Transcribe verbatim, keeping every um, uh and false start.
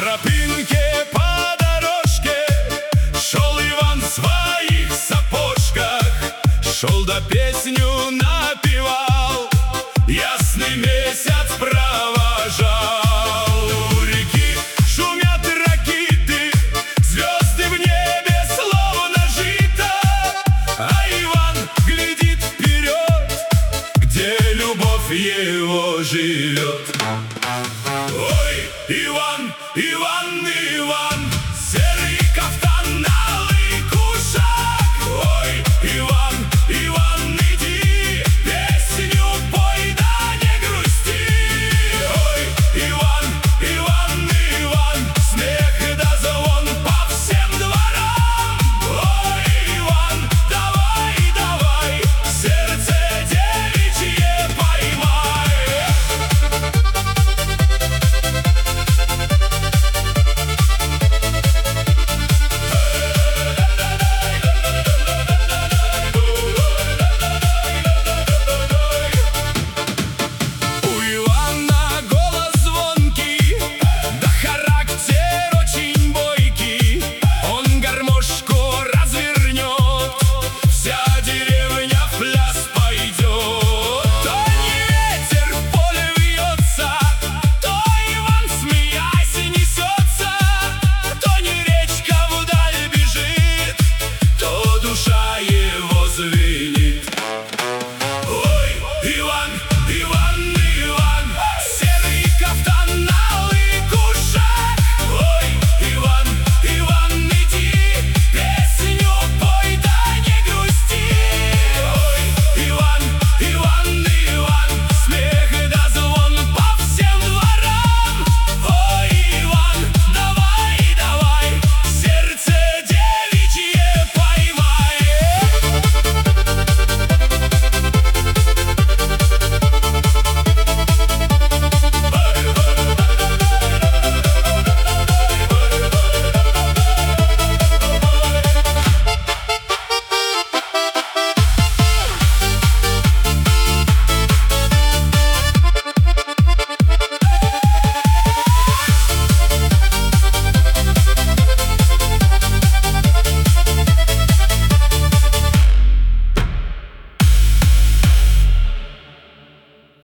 тропинке по дорожке шел Иван в своих сапожках, шел да песню напевал, ясный месяц провожал. У реки шумят ракиты, звезды в небе словно жито, а Иван глядит вперед, где любовь его живет. Ой, Иван, Иван,